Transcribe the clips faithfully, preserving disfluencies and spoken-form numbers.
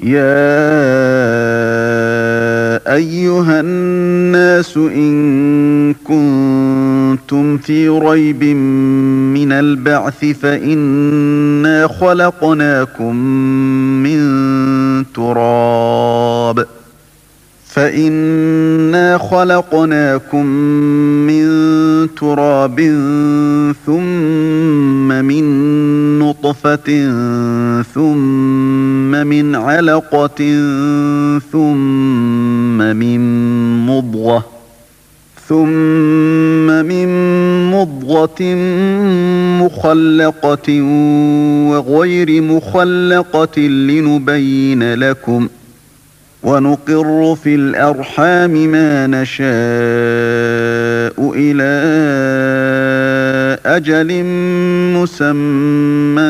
يا أيها الناس إن كنتم في ريب من البعث فإنا خلقناكم من تراب فإنا خلقناكم من تراب ثم من نطفة ثم من علقة ثم من مضغة ثم من مضغة مخلقة وغير مخلقة لنبين لكم ونقر في الأرحام ما نشاء إلى أجل مسمى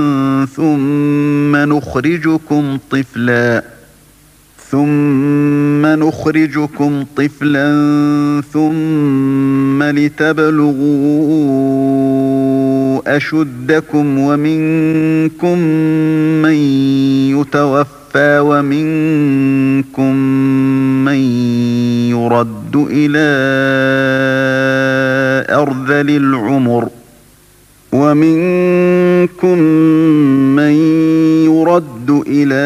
ثم نخرجكم طفلا ثم نخرجكم طفلا ثم لتبلغوا أشدكم ومنكم من يتوفى ومنكم من يرد إلى أرذل العمر ومنكم من يرد إلى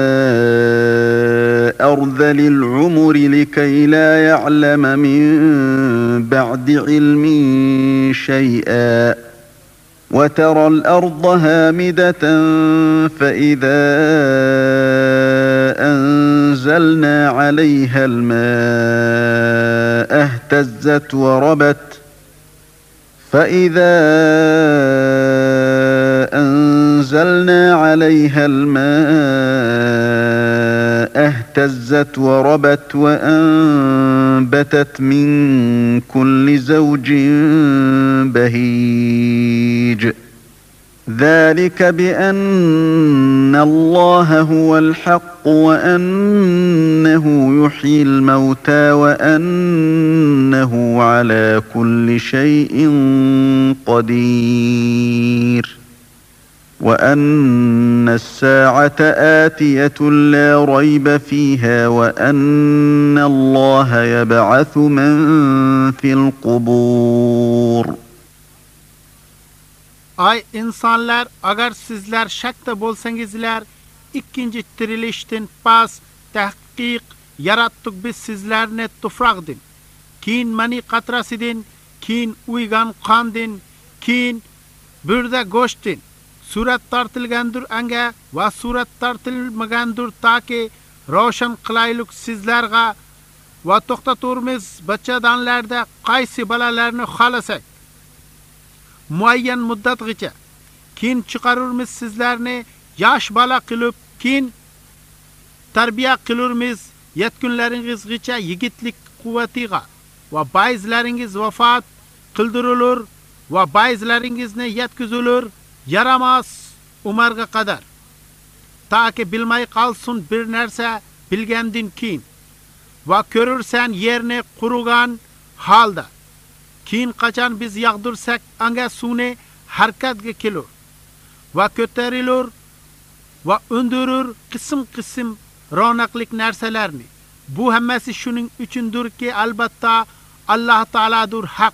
أرذل العمر لكي لا يعلم من بعد علم شيئا وترى الأرض هامدة فإذا أنزلنا عليها الماء اهتزت وربت فإذا أنزلنا عليها الماء اهتزت وربت وأنبتت من كل زوج بهيج ذلك بأن الله هو الحق وأنه يحيي الموتى وأنه على كل شيء قدير وأن الساعة آتية لا ريب فيها وأن الله يبعث من في القبور. Ay insanlar, agar sizler şakta bolsangizlar, ikkinchi tirilishdan pas tahqiq yaratdik biz sizlarni tufraqdin, keyin mani qatrasidin, keyin uygan qandin, keyin burda go'shtdin. Surat tortilgandir anga va surat tortilmagandir taki ravshan qilaylik sizlarga va to'xtaturmiz bachadanlarda qaysi balalarni xolasak muayyan muddatgacha, keyin chiqarurmiz sizlarni yosh bola qilib, keyin tarbiya qilurmiz yetkunlaringizgacha yigitlik quvvatiga va ba'zilaringiz vafot qildirilur va ba'zilaringizni yetkizulur yaramas umarga qadar, taki bilmay qolsin bir narsa bilgandan keyin va ko'rursan yerni qurugan holda, keyin qachon biz yag'dirsak anga suvni harakatga kelur va ko'tarilur va undirur qism-qism ronaqlik narsalarni. Bu hammasi shuning uchundirki, albatta Alloh taoladir haq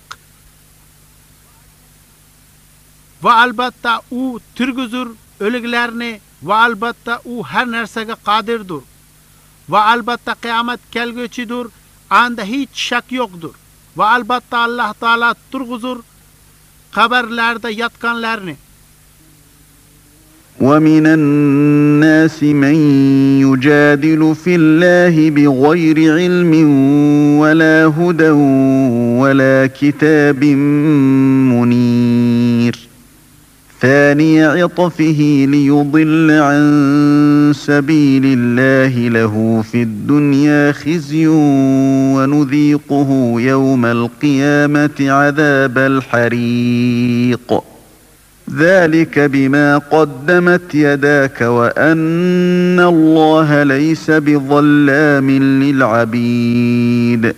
va albatta u turg'izur o'liklarni va albatta u har narsaga qodirdir va albatta qiyomat kelguchidir, anda hech shak yo'qdir va albatta Alloh taolo turg'izur qabrlarda yotganlarni. ومن الناس من يجادل في الله بغير علم ولا هدى ولا كتاب منير ثاني عطفه ليضل عن سبيل الله له في الدنيا خزي ونذيقه يوم القيامة عذاب الحريق ذلك بما قدمت يداك وأن الله ليس بظلام للعبيد.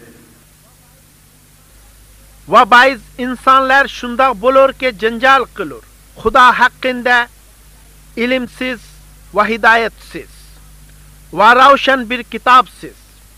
Va bayz insanlar shundoq bo'lurki janjal qilur, Xudo haqqında ilimsiz va hidoyatsiz va ravshan bir kitobsiz.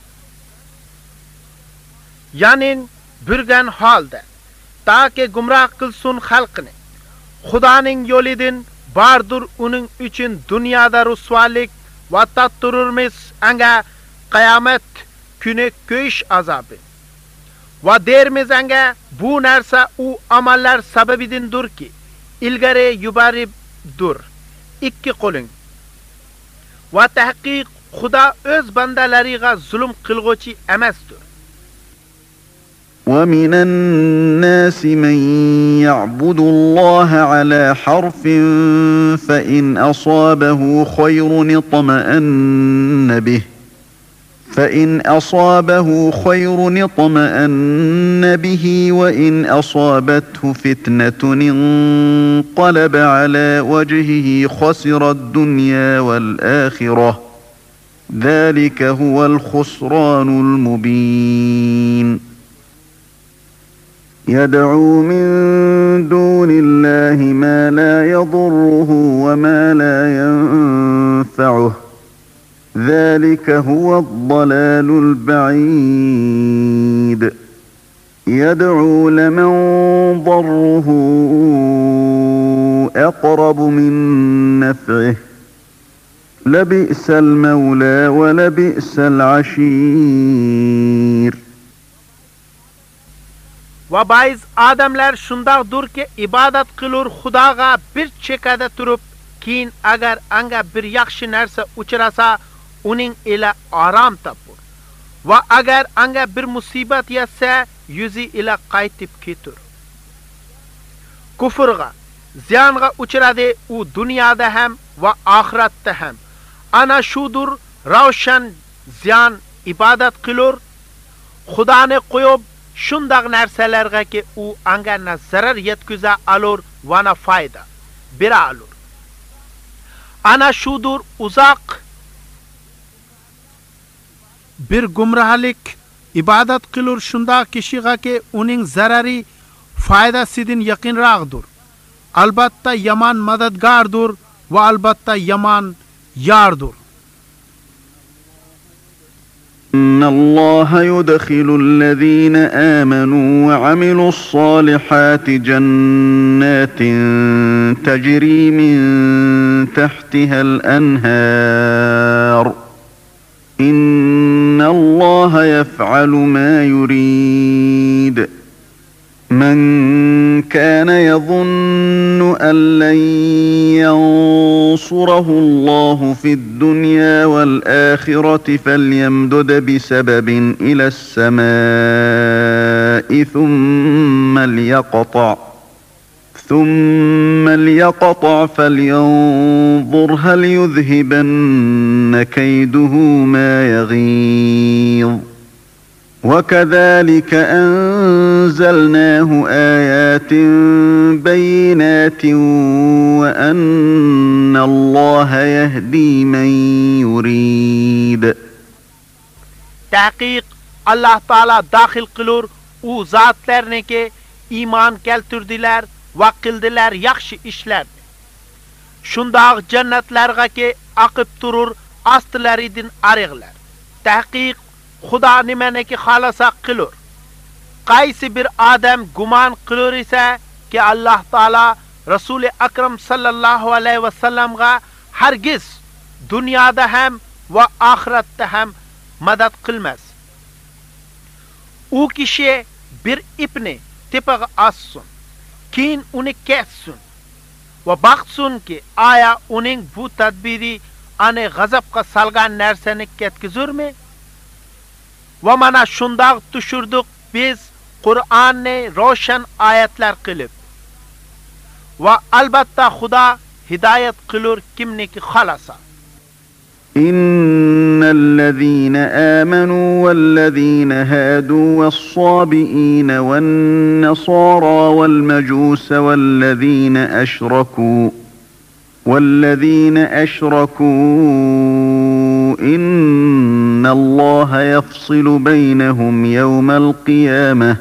Ya'ni burgan holda taki gumroh qilsin xalqini. Xudoning yo'lidan bardur uning uchun dunyoda rusvolik va tattururmiz anga qiyomat kuni ko'yish azobi. Va dermiz anga bu narsa u amallar sababidindirki ilgari yuboribdur. Ikki qo'ling. Va tahqiq Xudo o'z bandalariga zulm qilg'uchi emasdir. ومن الناس من يعبد الله على حرف فإن أصابه خير اطمأن به فإن أصابه خير اطمأن به وإن أصابته فتنة انقلب على وجهه خسر الدنيا والآخرة ذلك هو الخسران المبين يدعو من دون الله ما لا يضره وما لا ينفعه ذلك هو الضلال البعيد يدعو لمن ضره أقرب من نفعه لبئس المولى ولبئس العشير. Va bayz adamlar shundaqdir ki ibodat qilur Xudoga bir chekada turib, keyin agar anga bir yaxshi narsa uchrasa, uning ila orom topur. Va agar anga bir musibat yetsa, yuzi ila qaytib ketur. Kufrga, ziyonga uchradi u dunyoda ham va oxiratda ham. Ana shudur ravshan ziyon ibodat qilur, Xudoni qo'yib shundaq narsalarga ki u anga na zarar yetkuza alur va na foyda bera alur. Ana shudur uzoq bir gumrohlik ibodat qilur shundaq kishiga ki uning zarari foydasidan yaqinroqdir. Albatta yomon madadgordir va albatta yomon yordir. إن الله يدخل الذين آمنوا وعملوا الصالحات جنات تجري من تحتها الأنهار إن الله يفعل ما يريد. من كان يظن أن لن ينصره الله في الدنيا والآخرة فليمدد بسبب إلى السماء ثم ليقطع ثم ليقطع فلينظر هل يذهبن كيده ما يغيظ. وكذلك أنزلناه آيات بينات وأن الله يهدي من يريد. تحقيق الله تعالى داخل قلور u zatlarniki iman keltirdiler va qildilar yaxshi ishlar. Shundaq jannatlarga ki aqib turur astlaridan ariqlar. Tahqiq Xudo nimaniki xolasa qilur. Qaysi bir odam gumon qilur esa ki Alloh taolo Rasuli akram sallallohu alayhi va sallamga hargiz dunyoda ham va oxiratda ham madad qilmas. U kishi bir ipni tepaga assun, keyin uni kessin va baxtsun ki aya uning bu tadbiri ani g'azabga salgan narsani ketkizurmi? Va mana shundaq tushirdik biz Qur'onni ro'shan oyatlar qilib. Va albatta Xudo hidoyat qilur kimniki xolasa. إن الذين آمنوا والذين هادوا والصابئين والنصارى والمجوس والذين أشركوا والذين أشركوا إن الله يفصل بينهم يوم القيامة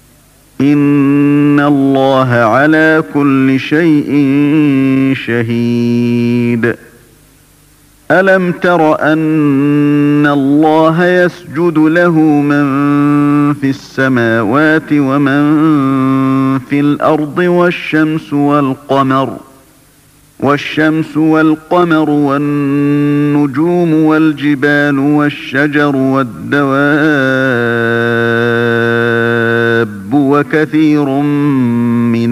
إن الله على كل شيء شهيد. ألم تر أن الله يسجد له من في السماوات ومن في الأرض والشمس والقمر والشمس والقمر والنجوم والجبال والشجر والدواب وكثير من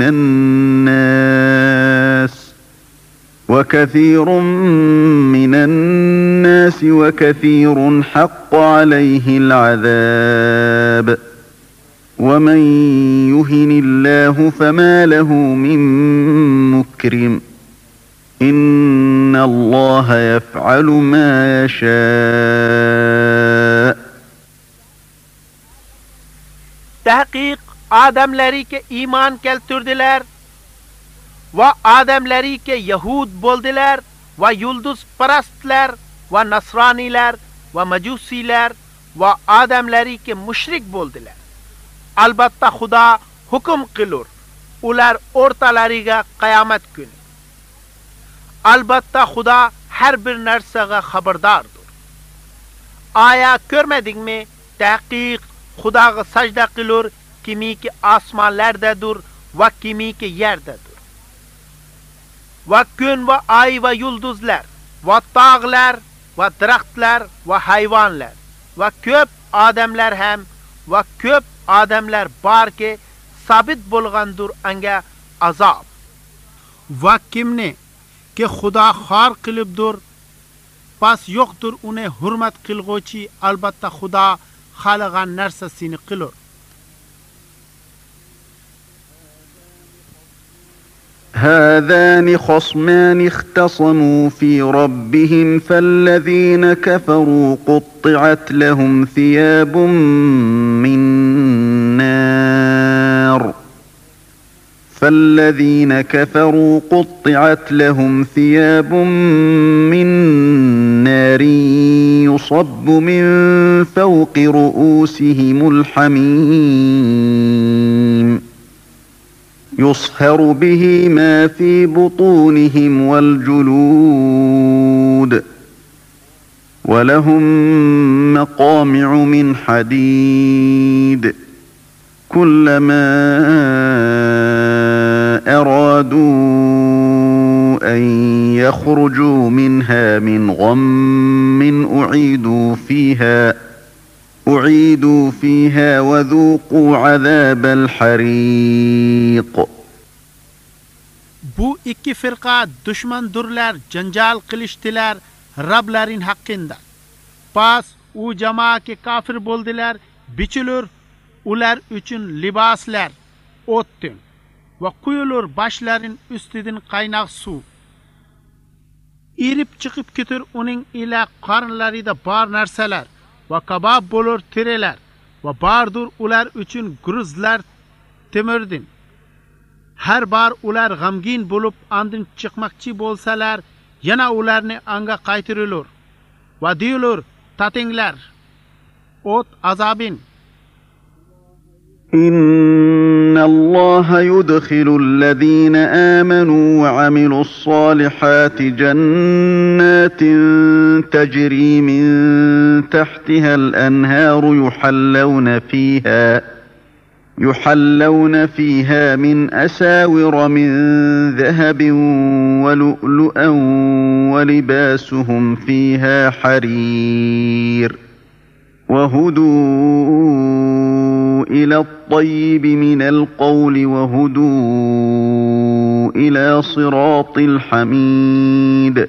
الناس وكثير من الناس وكثير حق عليه العذاب ومن يهن الله فما له من مكرم إن الله يفعل ما يشاء. Tahqiq adamları ki iman keltirdiler ve adamları ki Yahud boldiler ve yulduz parastlar ve Nasraniler ve Macusiler ve adamları ki müşrik boldiler. Albatta Xudo hukm qilur, ular o'rtalariga qiyomat kuni. Albatta Xudo har bir narsaga xabardordir. Aya ko'rmadingmi? Tahqiq Xudoga sajda qilur, kimiki osmonlardadir va kimiki yerdadir. Va kun va ay va yulduzlar, va tog'lar, va daraxtlar, va hayvonlar, va ko'p odamlar ham, va ko'p odamlar borki, sabit bo'lgandir anga azob. Va kimni ki Xudo xor qilibdir, pas yo'qdir uni hurmat qilg'uvchi, albatta Xudo xalaqan narsasini qilur. هذان خصمان اختصموا في ربهم فالذين كفروا قطعت لهم ثياب من نار فالذين كفروا قطعت لهم ثياب من نار يصب من فوق رؤوسهم الحميم يصهر به ما في بطونهم والجلود ولهم مقامع من حديد كلما أرادوا أن يخرجوا منها من غم أعيدوا فيها أعيدوا فيها وذوقوا عذاب الحريق. Bu iki firqa düşmandurlar, janjal qilishdilar Rablarin haqqında. Pas u jamoa ki kafir bo'ldilar, bichilur ular uchun liboslar o'ttin va quyulur boshlarin ustidan qaynoq suv. Irib chiqib ketir uning ila qornlarida bor narsalar va kabob bo'lur tirelar va bardur ular uchun gruzlar temirdin. Har bar ular g'amgin bo'lib andin chiqmoqchi bo'lsalar, yana ularni anga qaytirilur va deyilur, tatinglar o't azobin. إن الله يدخل الذين آمنوا وعملوا الصالحات جنات تجري من تحتها الأنهار يحلون فيها يحلون فيها من أساور من ذهب ولؤلؤا ولباسهم فيها حرير وهدوا إلى الطيب من القول وهدوا إلى صراط الحميد.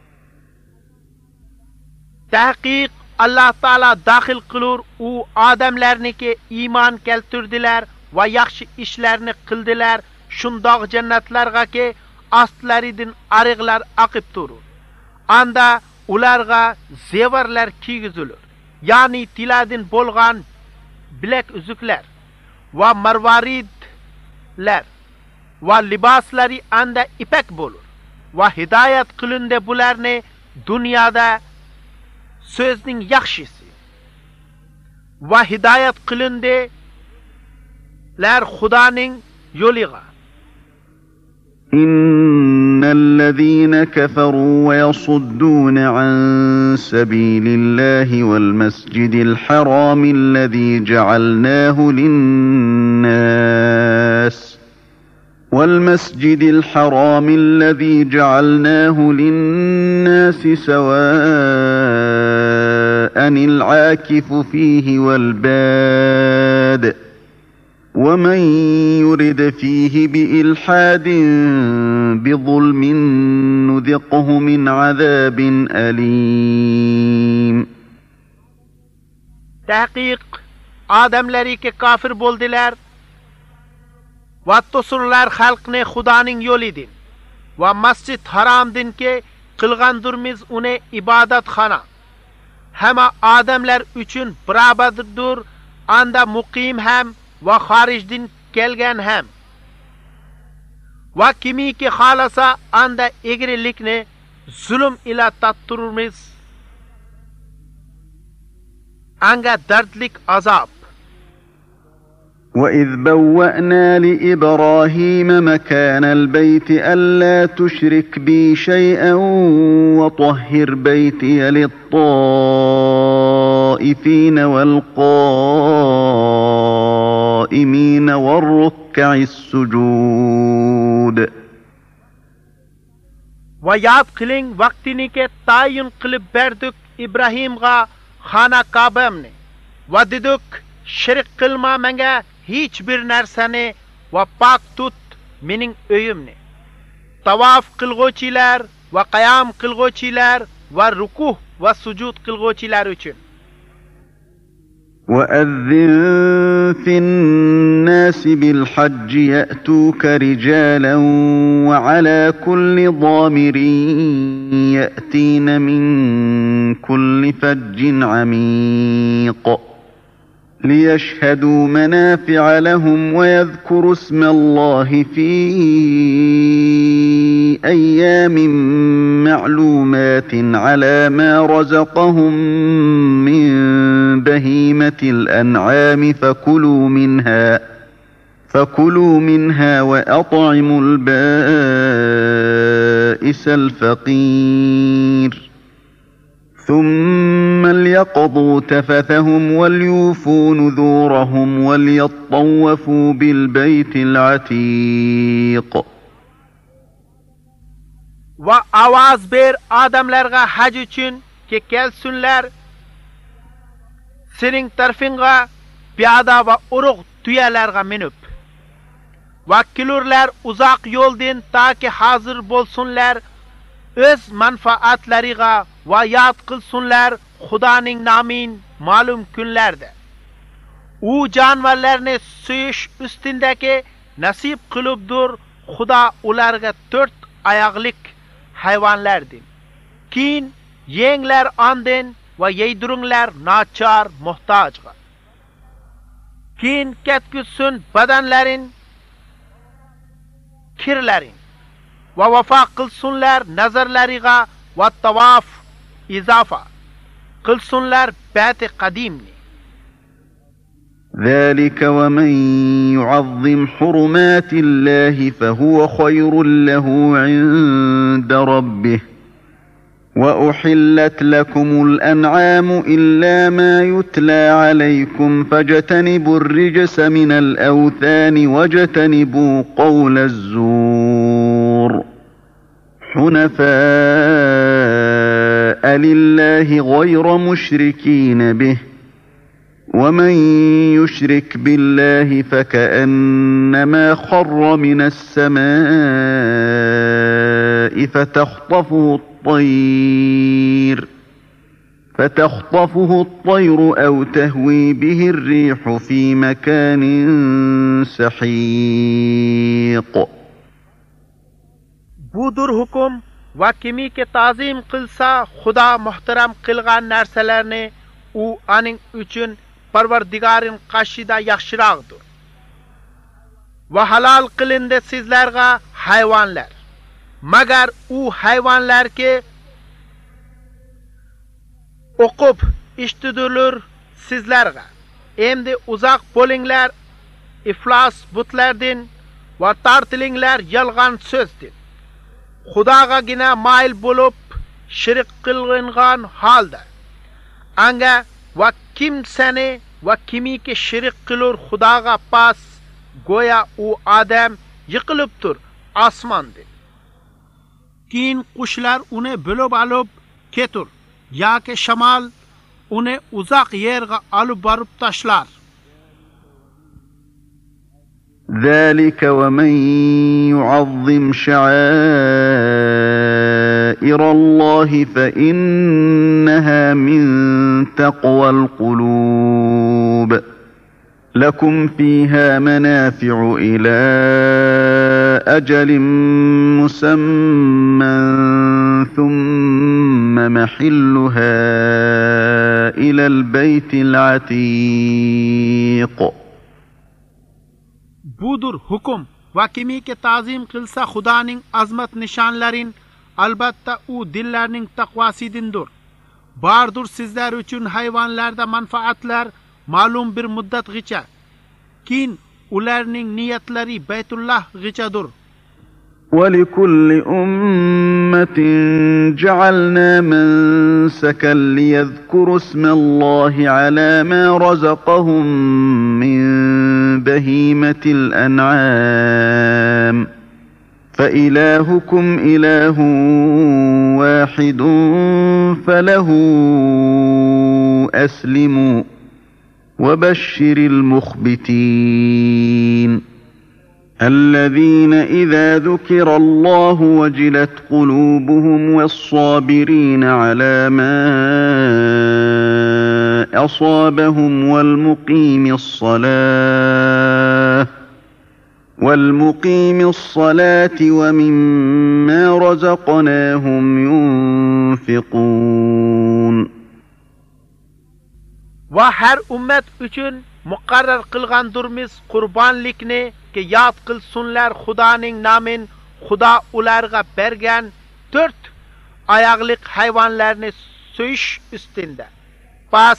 Tahqiq Allah Taala daxil qilur u odamlarniki iymon keltirdilar va yaxshi ishlarni qildilar, shundoq jannatlarga ki astlaridan ariqlar oqib turur. Anda ularga zevarlar kiygizilur, ya'ni tiladin bo'lgan bilak uzuklar va marvaridlar va liboslari anda ipak bo'lur va hidoyat qilindi bularni dunyoda so'zning yaxshisi va hidoyat qilindilar Xudoning yo'liga. إن الذين كفروا ويصدون عن سبيل الله والمسجد الحرام الذي جعلناه للناس والمسجد الحرام الذي جعلناه للناس سواء العاكف فيه والباد ومن يرد فيه بإلحاد بظلم نذقه من عذاب أليم. Tahqiq odamlari ki kafir bo'ldilar va to'surlar xalqni Xudoning yo'lidan va Masjid Haromdan ki qilgandurmiz uni ibodatxona. Hamma odamlar uchun barobardir, anda muqim ham va xorijdan kelgan ham. Va kimiki xolasa anda egrilikni zulm ila tatturmiz. Anga dardlik azob. وإذ بوأنا لإبراهيم مكان البيت ألا تشرك بي شيئا وطهر بيتي للطائفين والقائمين والركع السجود. وياد قلين وقتني के तायुन qilib berdik İbrahimga xona Ka'bamni va dedik shirk qilma menga hech bir narsani va pok tut mening uyimni. Tavof qilg'uvchilar va qiyam qilg'uvchilar va rukuh va sujud qilg'uvchilar uchun. وأذن في الناس بالحج يأتوك رجالا وعلى كل ضامر يأتين من كل فج عميق ليشهدوا منافع لهم ويذكروا اسم الله في أيام معلومات على ما رزقهم من بهيمة الأنعام فكلوا منها فكلوا منها وأطعموا البائس الفقير ثم ليقضوا تفثهم وليوفوا نذورهم وليطوفوا بالبيت العتيق. Va ovoz ber odamlarga haj uchun ki kelsunlar sening tarafingga piyoda va urug' tuyalarga minib va kelurlar uzoq yo'ldan toki hozir bo'lsunlar o'z manfaatlariga va yod qilsunlar Xudoning nomin ma'lum kunlarda. U jonivorlarni suyish ustindagi nasib qilibdir Xudo ularga to'rt oyoqlik hayvonlardir. Keyin yenglar ondan va yeydiringlar nachar muhtojga. Keyin ketkizsin badanlarin kirlarin va vafo qilsunlar nazarlariga va tavof izofa qilsunlar bati qadimni. ذلك ومن يعظم حرمات الله فهو خير له عند ربه وأحلت لكم الأنعام إلا ما يتلى عليكم فاجتنبوا الرجس من الأوثان واجتنبوا قول الزور حنفاء لله غير مشركين به ومن يشرك بالله فكأنما خر من السماء فتخطفه الطير فتخطفه الطير أو تهوي به الريح في مكان سحيق. Budur hukum va kimiki ta'zim qilsa Xudo muhtaram qilgan narsalarni u aning uchun Parvardigorin qashida yaxshiroqdir. Va halol qilindi sizlarga hayvonlar. Magar u hayvonlarki o'qib eshitdilar sizlarga. Endi uzoq bo'linglar iflos butlardan va tartilinglar yolg'on so'zdir. Xudogagina mayl bo'lib shirik qilgan holda anga va kimsani va kimiki shirik qilur Xudoga pas go'ya u odam yiqilib tur osmonda. Keyin qushlar uni bo'lib olib ketur yoki shamol uni uzoq yerga olib borib tashlar. ذلك ومن يعظم شعائر الله فإنها من تقوى القلوب لكم فيها منافع إلى أجل مسمى ثم محلها إلى البيت العتيق. Budur hukm va kimiki ta'zim qilsa Xudoning azmat nishonlarin albatta u dillarning taqvosidindir. Bardur sizlar uchun hayvonlarda manfaatlar ma'lum bir muddatgacha. Keyin ularning niyatlari Baytulloh g'ichadir. ولكل أمة جعلنا منسكا ليذكروا اسم الله على ما رزقهم من بهيمة الأنعام فإلهكم إله واحد فله أسلموا وبشر المخبتين الذين إذا ذكر الله وجلت قلوبهم والصابرين على ما أصابهم والمقيم الصلاة والمقيم الصلاة ومما رزقناهم ينفقون. وهر أمت üçün muqarrar qilgandurmiz qurbonlikni ki yod qilsunlar Xudoning nomin. Xudo ularga bergan to'rt oyoqli hayvonlarni so'yish ustinda. Bas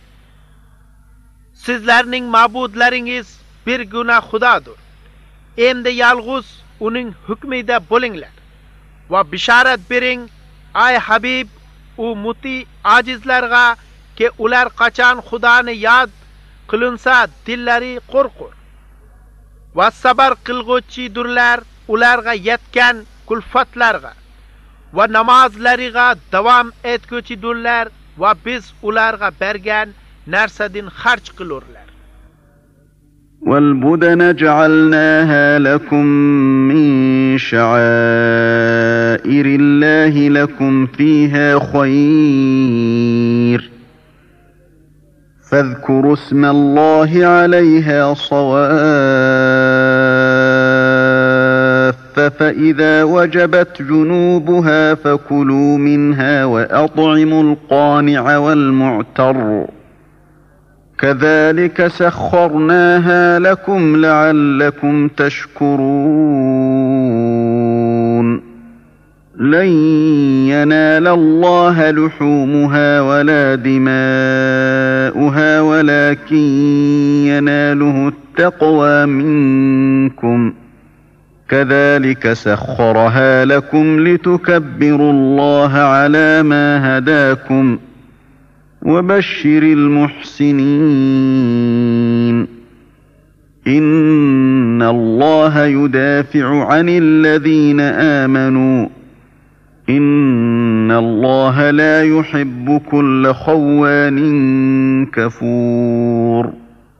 sizlarning ma'budlaringiz bir guna Xudodir. Endi yolg'iz uning hukmida bo'linglar va bishorat bering ay Habib u muti ajizlarga ki ular qachon Xudoni yod qilinsa dillari qo'rqur va sabr qilg'uchidurlar ularga yetgan kulfatlarga va namozlariga davom etguvchidurlar va biz ularga bergan narsadan xarj qilurlar. والبدن جعلناها لكم من شعائر الله لكم فيها خير فاذكروا اسم الله عليها صواف فإذا وجبت جنوبها فكلوا منها وأطعموا القانع والمعتر كذلك سخرناها لكم لعلكم تشكرون. لن ينال الله لحومها ولا دماؤها ولكن يناله التقوى منكم كذلك سخرها لكم لتكبروا الله على ما هداكم وبشر المحسنين. إن الله يدافع عن الذين آمنوا إن الله لا يحب كل خوان كفور.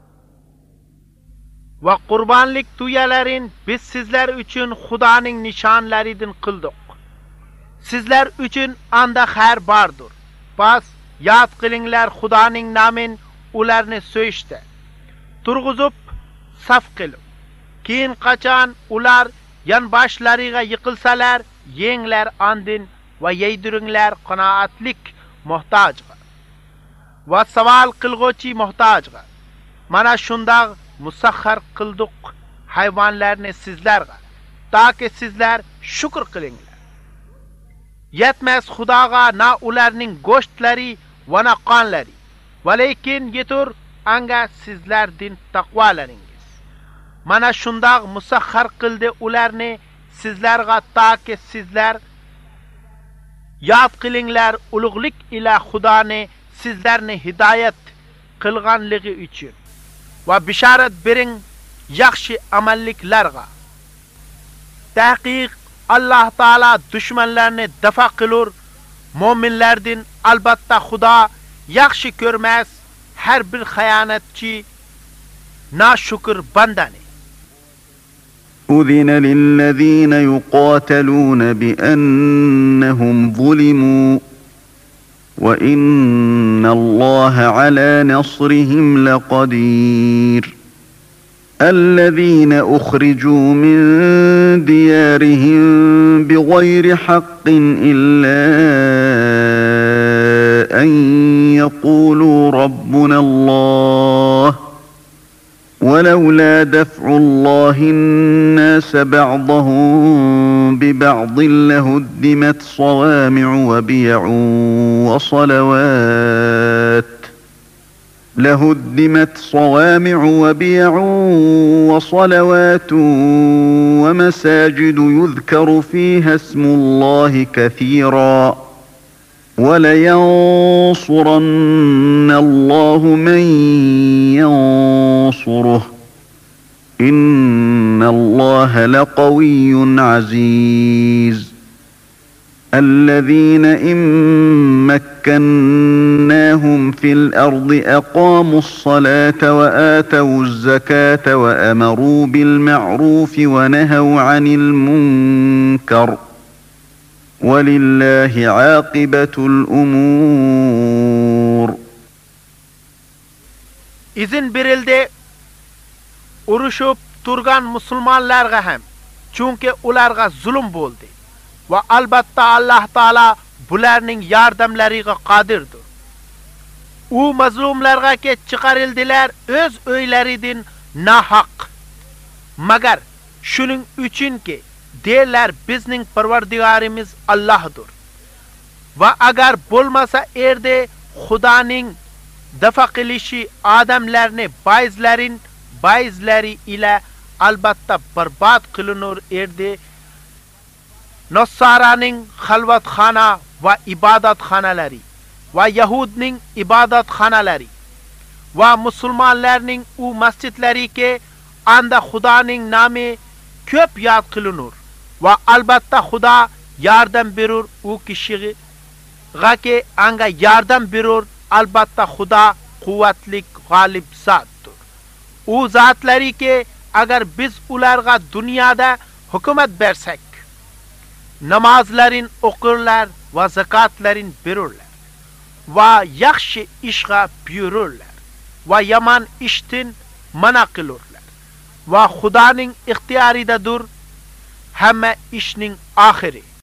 Va qurbonlik tuyalarin biz sizlar uchun Xudoning nishonlaridan qildik. Sizlar uchun anda xayr bordir. Bas yod qilinglar Xudoning nomin ularni so'yishdi. Turg'izib saf qilib. Keyin qachon ular yonboshlariga yiqilsalar yenglar andin va yeydiringlar qanoatlik muhtojga va savol qilg'uchi muhtojga. Mana shunda musaxxar qildik hayvonlarni sizlarga toki sizlar shukr qilinglar. Yetmas Xudoga na ularning go'shtlari va na qonlari, va lekin yetur anga sizlarning taqvolaringiz. mana shundaq musaxxar qildi ularni sizlarga taki sizlar yod qilinglar ulug'lik ila Xudoni sizlarni hidoyat qilganligi uchun va bishorat bering yaxshi amalliklarga. Tahqiq Allah Taala dushmanlarni dafa qilur, mo'minlardan albatta Xudo yaxshi ko'rmas har bir xiyonatchi nashukr bandani. أذن للذين يقاتلون بأنهم ظلموا وإن الله على نصرهم لقدير الذين أخرجوا من ديارهم بغير حق إلا أن يقولوا ربنا الله ولولا دفع الله الناس بعضهم ببعض لهدمت صوامع وبيع وصلوات لهدمت صوامع وبيع وصلوات ومساجد يذكر فيها اسم الله كثيرا ولينصرن الله من ينصره إن الله لقوي عزيز الذين إن مكناهم في الأرض أقاموا الصلاة وآتوا الزكاة وأمروا بالمعروف ونهوا عن المنكر ولله عاقبة الأمور. İzin berildi urushib turgan musulmonlarga ham, chunki ularga zulm bo'ldi va albatta Alloh taolo bularning yordamlariga qodirdir. U mazlumlarga ke chiqarildilar o'z o'ylaridan nahaq. Magar shuning uchunki deylar bizning Parvardigorimiz Allohdir. Va agar bo'lmasa erde Xudoning dafa qilishi odamlarni bayzlarin bayzlari ila albatta barbod qilinur edi. Nasaraning xalvatxona va ibodatxonalari va Yahudning ibodatxonalari va musulmonlarning u masjidlari ke anda Xudoning nomi ko'p yod qilinur va albatta Xudo yordam berur u kishiga ke anga yordam berur. Albatta Xudo quvvatli g'olib zotdir. U zotlari ke agar biz ularga dunyoda hukumat bersak, namozlarin o'qirlar va zakotlarin berurlar va yaxshi ishga buyururlar va yomon ishdan mana qilurlar va Xudoning ixtiyoridadir hamma ishning oxiri.